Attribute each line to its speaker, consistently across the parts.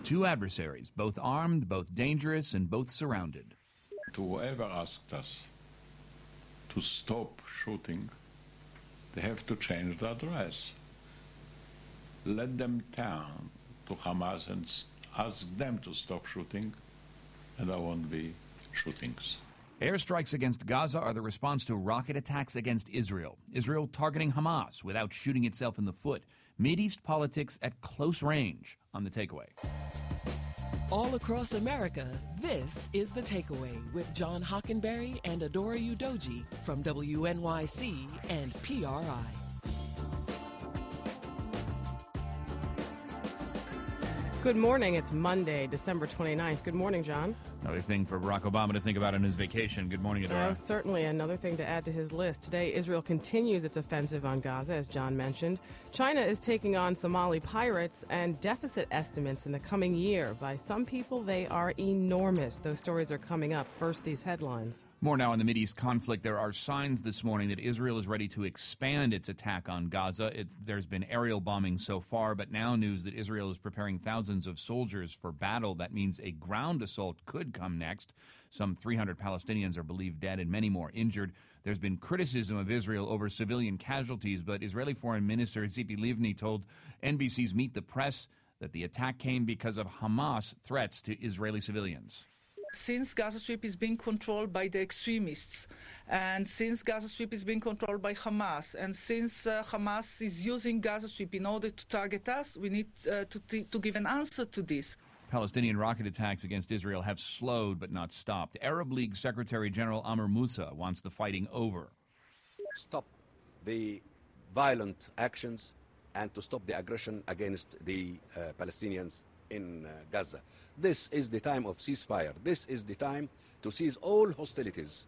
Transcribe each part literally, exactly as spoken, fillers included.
Speaker 1: Two adversaries, both armed, both dangerous, and both surrounded.
Speaker 2: To whoever asked us to stop shooting, they have to change the address. Let them turn to Hamas and ask them to stop shooting, and there won't be shootings.
Speaker 1: Airstrikes against Gaza are the response to rocket attacks against Israel. Israel targeting Hamas without shooting itself in the foot. Mideast politics at close range on The Takeaway.
Speaker 3: All across America, this is The Takeaway with John Hockenberry and Adora Udoji from W N Y C and P R I.
Speaker 4: Good morning. It's Monday, December twenty-ninth. Good morning, John.
Speaker 1: Another thing for Barack Obama to think about on his vacation. Good morning, Adora.
Speaker 4: Oh, certainly another thing to add to his list. Today, Israel continues its offensive on Gaza, as John mentioned. China is taking on Somali pirates, and deficit estimates in the coming year. By some people, they are enormous. Those stories are coming up. First, these headlines.
Speaker 1: More now on the Mideast conflict. There are signs this morning that Israel is ready to expand its attack on Gaza. It's, there's been aerial bombing so far, but now news that Israel is preparing thousands of soldiers for battle. That means a ground assault could come next. Some three hundred Palestinians are believed dead and many more injured. There's been criticism of Israel over civilian casualties, but Israeli Foreign Minister Tzipi Livni told N B C's Meet the Press that the attack came because of Hamas threats to Israeli civilians.
Speaker 5: Since Gaza Strip is being controlled by the extremists, and since Gaza Strip is being controlled by Hamas, and since uh, Hamas is using Gaza Strip in order to target us, we need uh, to, t- to give an answer to this.
Speaker 1: Palestinian rocket attacks against Israel have slowed but not stopped. Arab League Secretary General Amr Moussa wants the fighting over.
Speaker 6: Stop the violent actions and to stop the aggression against the uh, Palestinians in uh, Gaza. This is the time of ceasefire. This is the time to cease all hostilities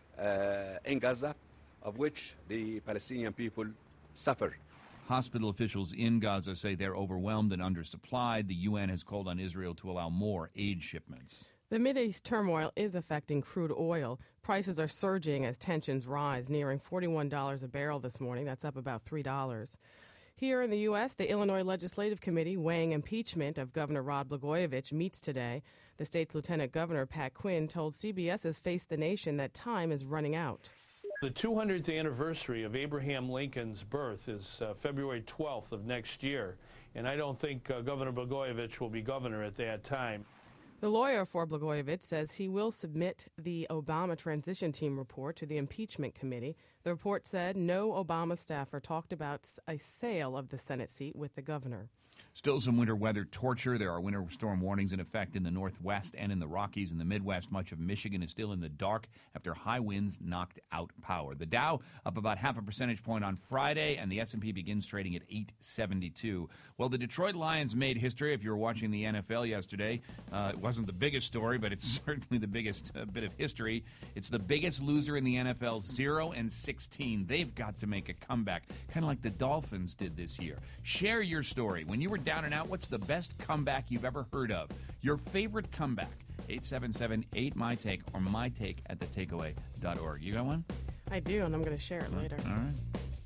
Speaker 6: uh, in Gaza, of which the Palestinian people suffer.
Speaker 1: Hospital officials in Gaza say they're overwhelmed and undersupplied. The U N has called on Israel to allow more aid shipments.
Speaker 4: The Mideast turmoil is affecting crude oil. Prices are surging as tensions rise, nearing forty-one dollars a barrel this morning. That's up about three dollars. Here in the U S, the Illinois Legislative Committee weighing impeachment of Governor Rod Blagojevich meets today. The state's Lieutenant Governor, Pat Quinn, told C B S's Face the Nation that time is running out.
Speaker 7: The two hundredth anniversary of Abraham Lincoln's birth is uh, February twelfth of next year, and I don't think uh, Governor Blagojevich will be governor at that time.
Speaker 4: The lawyer for Blagojevich says he will submit the Obama transition team report to the impeachment committee. The report said no Obama staffer talked about a sale of the Senate seat with the governor.
Speaker 1: Still some winter weather torture. There are winter storm warnings in effect in the Northwest and in the Rockies. In the Midwest, much of Michigan is still in the dark after high winds knocked out power. The Dow up about half a percentage point on Friday, and the S and P begins trading at eight seventy-two. Well, the Detroit Lions made history. If you were watching the N F L yesterday, uh, it wasn't the biggest story, but it's certainly the biggest uh, bit of history. It's the biggest loser in the N F L, zero and sixteen. They've got to make a comeback, kind of like the Dolphins did this year. Share your story. When you were down and out, what's the best comeback you've ever heard of? Your favorite comeback. eight seven seven eight my take or my take at the takeaway dot org. You got one?
Speaker 4: I do, and I'm going to share it later.
Speaker 1: All right.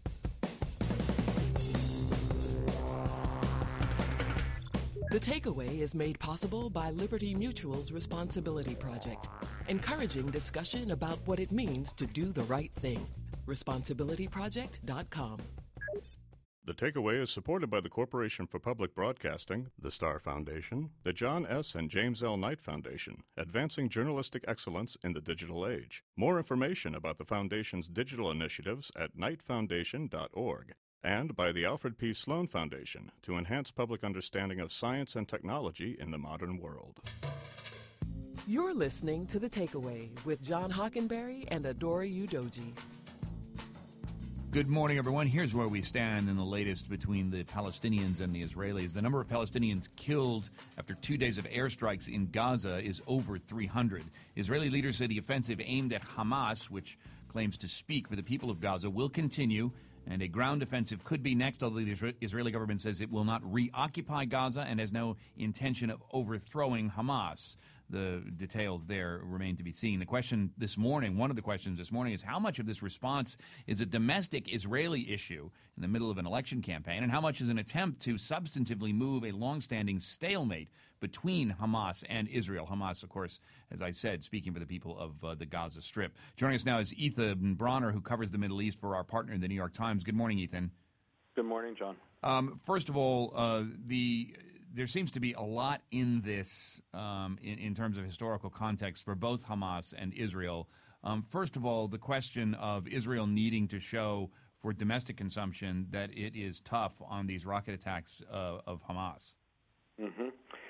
Speaker 3: The Takeaway is made possible by Liberty Mutual's Responsibility Project, encouraging discussion about what it means to do the right thing. responsibility project dot com.
Speaker 8: The Takeaway is supported by the Corporation for Public Broadcasting, the Star Foundation, the John S. and James L. Knight Foundation, advancing journalistic excellence in the digital age. More information about the Foundation's digital initiatives at knight foundation dot org. And by the Alfred P. Sloan Foundation to enhance public understanding of science and technology in the modern world.
Speaker 3: You're listening to The Takeaway with John Hockenberry and Adora Udoji.
Speaker 1: Good morning, everyone. Here's where we stand in the latest between the Palestinians and the Israelis. The number of Palestinians killed after two days of airstrikes in Gaza is over three hundred. Israeli leaders say the offensive aimed at Hamas, which claims to speak for the people of Gaza, will continue, and a ground offensive could be next, although the Israeli government says it will not reoccupy Gaza and has no intention of overthrowing Hamas. the details there remain to be seen. The question this morning, one of the questions this morning, is how much of this response is a domestic Israeli issue in the middle of an election campaign, and how much is an attempt to substantively move a longstanding stalemate between Hamas and Israel. Hamas, of course, as I said, speaking for the people of uh, the Gaza Strip. Joining us now is Ethan Bronner, who covers the Middle East for our partner in the New York Times. Good morning, Ethan.
Speaker 9: Good morning, John.
Speaker 1: Um, first of all, uh, the there seems to be a lot in this um, in, in terms of historical context for both Hamas and Israel. Um, first of all, the question of Israel needing to show for domestic consumption that it is tough on these rocket attacks uh, of Hamas.
Speaker 9: Mm-hmm.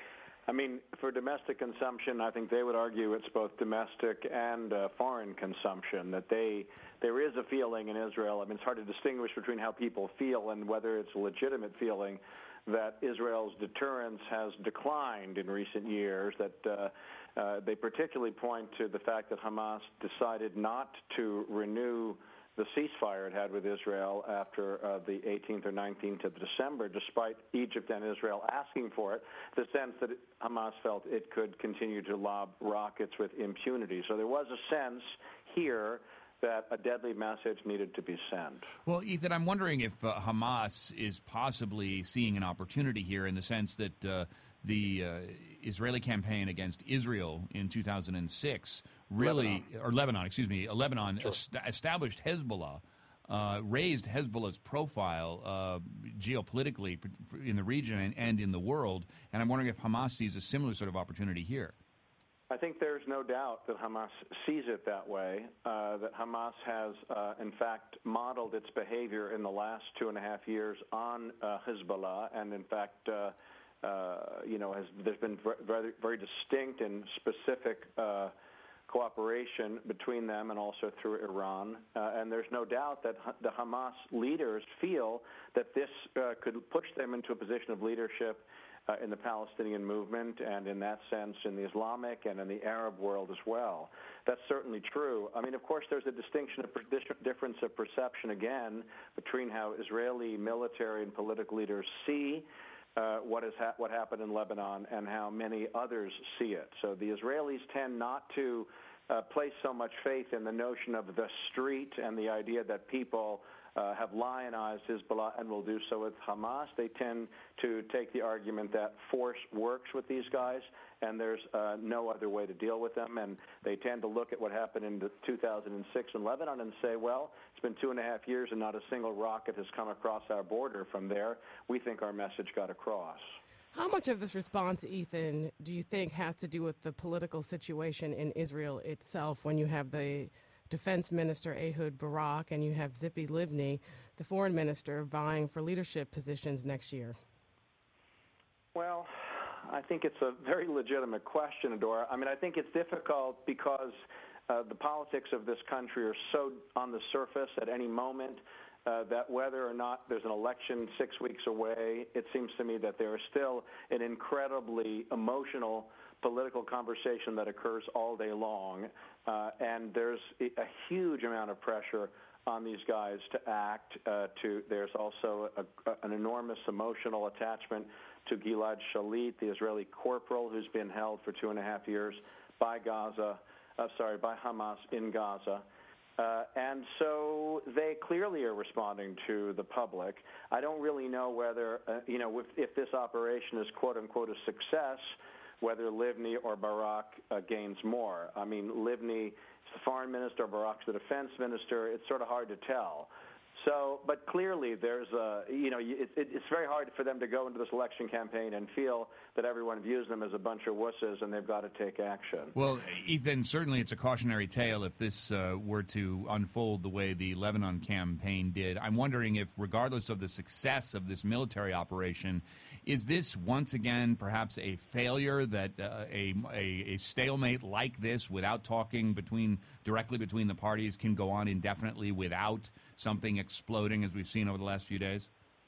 Speaker 9: I mean, for domestic consumption, I think they would argue it's both domestic and uh, foreign consumption, that they there is a feeling in Israel. I mean, it's hard to distinguish between how people feel and whether it's a legitimate feeling that Israel's deterrence has declined in recent years, that uh, uh, they particularly point to the fact that Hamas decided not to renew the ceasefire it had with Israel after uh, the eighteenth or nineteenth of December, despite Egypt and Israel asking for it, the sense that Hamas felt it could continue to lob rockets with impunity. So there was a sense here that a deadly message needed to be sent.
Speaker 1: Well, Ethan, I'm wondering if uh, Hamas is possibly seeing an opportunity here in the sense that uh, the uh, Israeli campaign against Israel in two thousand six really,
Speaker 9: Lebanon.
Speaker 1: or Lebanon, excuse me, Lebanon
Speaker 9: Sure.
Speaker 1: est- established Hezbollah, uh, raised Hezbollah's profile uh, geopolitically in the region and, and in the world, and I'm wondering if Hamas sees a similar sort of opportunity here.
Speaker 9: I think there's no doubt that Hamas sees it that way, uh, that Hamas has, uh, in fact, modeled its behavior in the last two and a half years on uh, Hezbollah, and, in fact, uh, uh, you know, has, there's been very, very distinct and specific uh, cooperation between them and also through Iran. Uh, and there's no doubt that the Hamas leaders feel that this uh, could push them into a position of leadership Uh, in the Palestinian movement, and in that sense in the Islamic and in the Arab world as well. That's certainly true. I mean, of course, there's a distinction, a difference of perception, again, between how Israeli military and political leaders see uh, what, is ha- what happened in Lebanon and how many others see it. So the Israelis tend not to uh, place so much faith in the notion of the street and the idea that people Uh, have lionized Hezbollah and will do so with Hamas. They tend to take the argument that force works with these guys, and there's uh, no other way to deal with them. And they tend to look at what happened in two thousand six in Lebanon and say, well, it's been two and a half years and not a single rocket has come across our border from there. We think our message got across.
Speaker 4: How much of this response, Ethan, do you think has to do with the political situation in Israel itself when you have the Defense Minister Ehud Barak and you have Tzipi Livni, the foreign minister, vying for leadership positions next year?
Speaker 9: Well, I think it's a very legitimate question, Adora. I mean, I think it's difficult because uh, the politics of this country are so on the surface at any moment uh, that whether or not there's an election six weeks away, it seems to me that there is still an incredibly emotional political conversation that occurs all day long, uh, and there's a huge amount of pressure on these guys to act. Uh, to there's also a, a, an enormous emotional attachment to Gilad Shalit, the Israeli corporal who's been held for two and a half years by Gaza, uh, sorry, by Hamas in Gaza. Uh, and so they clearly are responding to the public. I don't really know whether, uh, you know, if, if this operation is quote-unquote a success, whether Livni or Barak uh, gains more. I mean, Livni is the foreign minister, Barak's the defense minister. It's sort of hard to tell. So, but clearly there's a, you know, it, it, it's very hard for them to go into this election campaign and feel that everyone views them as a bunch of wusses and they've got to take action.
Speaker 1: Well, Ethan, certainly it's a cautionary tale if this uh, were to unfold the way the Lebanon campaign did. I'm wondering if, regardless of the success of this military operation, is this once again perhaps a failure, that uh, a, a, a stalemate like this without talking between directly between the parties can go on indefinitely without something exploding as we've seen over the last few days?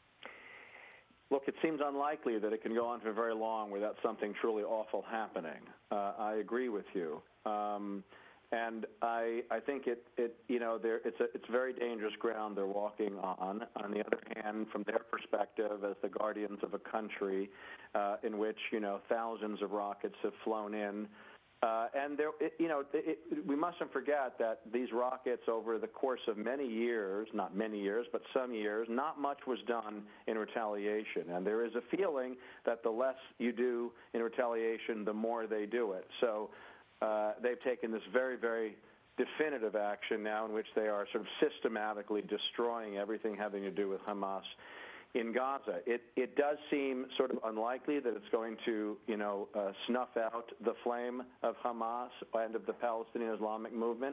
Speaker 9: Look, it seems unlikely that it can go on for very long without something truly awful happening. Uh, I agree with you. Um, And I, I think it, it you know, it's, a, it's very dangerous ground they're walking on. On the other hand, from their perspective, as the guardians of a country uh, in which, you know, thousands of rockets have flown in Uh, and there, it, you know, it, it, we mustn't forget that these rockets, over the course of many years, not many years, but some years, not much was done in retaliation. And there is a feeling that the less you do in retaliation, the more they do it. So uh, they've taken this very, very definitive action now in which they are sort of systematically destroying everything having to do with Hamas in Gaza. It it does seem sort of unlikely that it's going to, you know, uh, snuff out the flame of Hamas and of the Palestinian Islamic movement.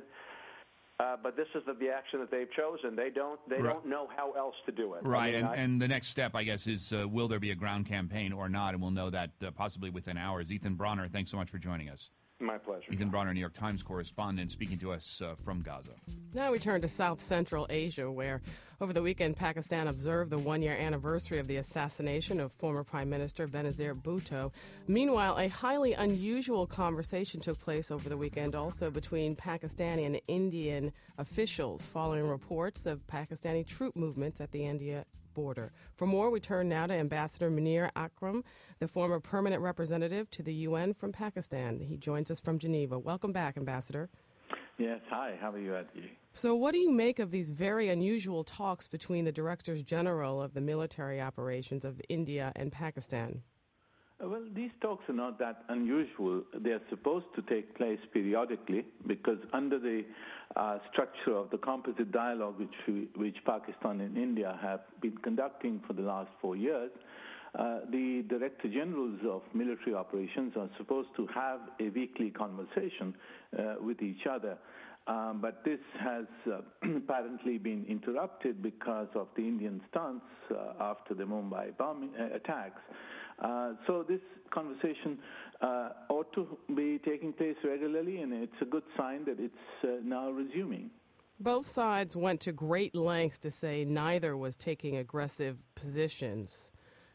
Speaker 9: Uh, but this is the, the action that they've chosen. They don't they
Speaker 1: right.
Speaker 9: don't know how else to do it.
Speaker 1: Right,
Speaker 9: I mean,
Speaker 1: and,
Speaker 9: I,
Speaker 1: and the next step, I guess, is uh, will there be a ground campaign or not? And we'll know that uh, possibly within hours. Ethan Bronner, thanks so much for joining us.
Speaker 9: My pleasure.
Speaker 1: Ethan Bronner, New York Times correspondent, speaking to us uh, from Gaza.
Speaker 4: Now we turn to South Central Asia, where over the weekend Pakistan observed the one-year anniversary of the assassination of former Prime Minister Benazir Bhutto. Meanwhile, a highly unusual conversation took place over the weekend also between Pakistani and Indian officials following reports of Pakistani troop movements at the India border. For more, we turn now to Ambassador Munir Akram, the former permanent representative to the U N from Pakistan. He joins us from Geneva. Welcome back, Ambassador.
Speaker 10: Yes, hi. How are you, Adi?
Speaker 4: So what do you make of these very unusual talks between the Directors General of the military operations of India and Pakistan?
Speaker 10: Uh, Well, these talks are not that unusual. They are supposed to take place periodically because under the uh, structure of the composite dialogue which, we, which Pakistan and India have been conducting for the last four years, uh, the Director Generals of military operations are supposed to have a weekly conversation uh, with each other. Um, but this has uh, apparently been interrupted because of the Indian stance uh, after the Mumbai bombing uh, attacks. Uh, so this conversation uh, ought to be taking place regularly, and it's a good sign that it's uh, now resuming.
Speaker 4: Both sides went to great lengths to say neither was taking aggressive positions.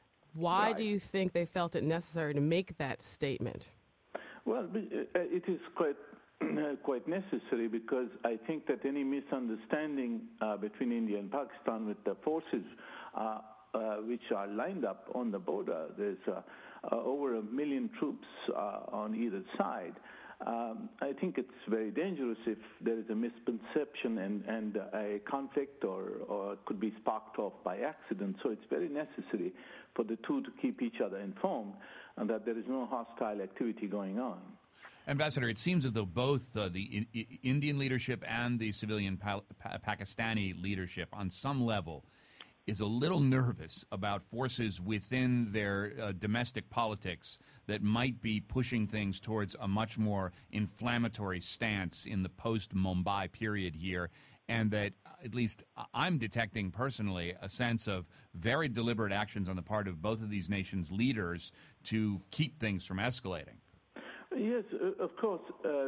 Speaker 4: Why
Speaker 10: Right.
Speaker 4: do you think they felt it necessary to make that statement?
Speaker 10: Well, it is quite quite necessary because I think that any misunderstanding uh, between India and Pakistan with the forces uh, uh, which are lined up on the border, there's uh, uh, over a million troops uh, on either side. Um, I think it's very dangerous if there is a misconception and, and uh, a conflict or, or it could be sparked off by accident. So it's very necessary for the two to keep each other informed and that there is no hostile activity going on.
Speaker 1: Ambassador, it seems as though both uh, the I- I- Indian leadership and the civilian pa- pa- Pakistani leadership, on some level, is a little nervous about forces within their uh, domestic politics that might be pushing things towards a much more inflammatory stance in the post-Mumbai period here, and that, uh, at least I'm detecting personally, a sense of very deliberate actions on the part of both of these nations' leaders to keep things from escalating.
Speaker 10: Yes, uh, of course, uh,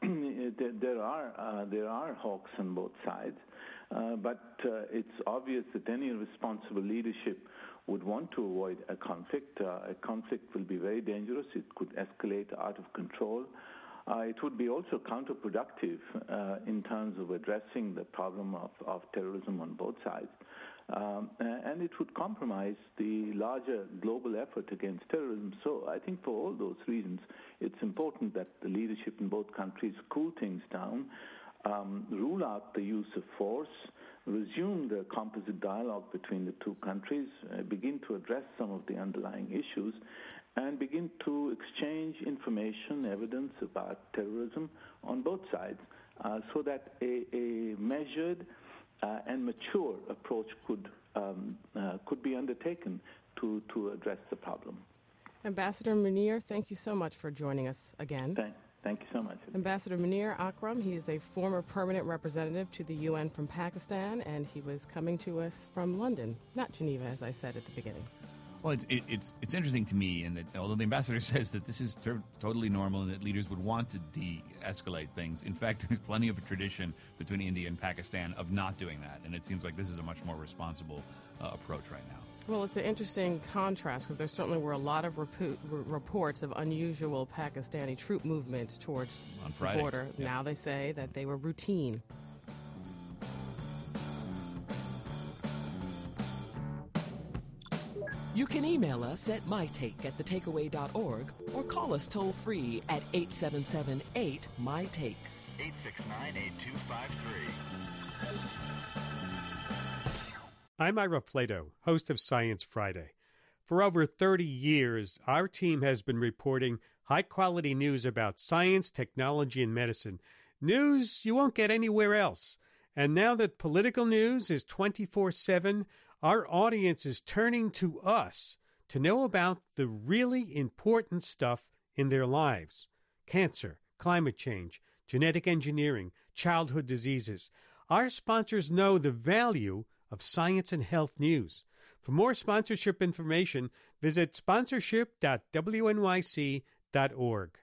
Speaker 10: there are uh, there are hawks on both sides, uh, but uh, it's obvious that any responsible leadership would want to avoid a conflict. Uh, a conflict will be very dangerous. It could escalate out of control. Uh, it would be also counterproductive uh, in terms of addressing the problem of, of terrorism on both sides. Um, and it would compromise the larger global effort against terrorism. So I think for all those reasons, it's important that the leadership in both countries cool things down, um, rule out the use of force, resume the composite dialogue between the two countries, uh, begin to address some of the underlying issues, and begin to exchange information, evidence about terrorism on both sides, uh, so that a, a measured Uh, and mature approach could um, uh, could be undertaken to, to address the problem.
Speaker 4: Ambassador Munir, thank you so much for joining us again.
Speaker 10: Thank, thank you so much.
Speaker 4: Ambassador Munir Akram, he is a former permanent representative to the U N from Pakistan, and he was coming to us from London, not Geneva, as I said at the beginning.
Speaker 1: Well, it's, it, it's it's interesting to me, in that although the ambassador says that this is ter- totally normal and that leaders would want to de-escalate things, in fact, there's plenty of a tradition between India and Pakistan of not doing that, and it seems like this is a much more responsible uh, approach right now.
Speaker 4: Well, it's an interesting contrast because there certainly were a lot of repu- r- reports of unusual Pakistani troop movements towards
Speaker 1: On
Speaker 4: the
Speaker 1: Friday,
Speaker 4: border.
Speaker 1: yeah.
Speaker 4: Now they say that they were routine.
Speaker 3: You can email us at mytake at the takeaway dot org or call us toll-free at eight seven seven eight M Y take.
Speaker 11: eight six nine, eight two five three.
Speaker 12: I'm Ira Flato, host of Science Friday. For over thirty years, our team has been reporting high-quality news about science, technology, and medicine. News you won't get anywhere else. And now that political news is twenty-four seven, our audience is turning to us to know about the really important stuff in their lives. Cancer, climate change, genetic engineering, childhood diseases. Our sponsors know the value of science and health news. For more sponsorship information, visit sponsorship dot w n y c dot org.